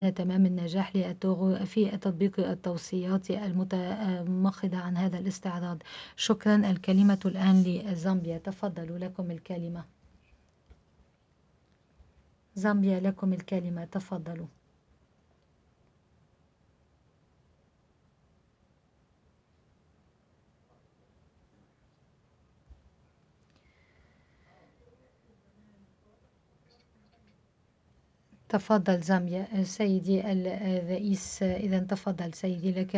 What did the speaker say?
تمام النجاح للتوغ في تطبيق التوصيات المتمخضة عن هذا الاستعراض. شكرا. الكلمة الآن لزامبيا، تفضلوا لكم الكلمة. زامبيا لكم الكلمة، تفضلوا. تفضل زامبيا. سيدي الرئيس، إذا تفضل سيدي لك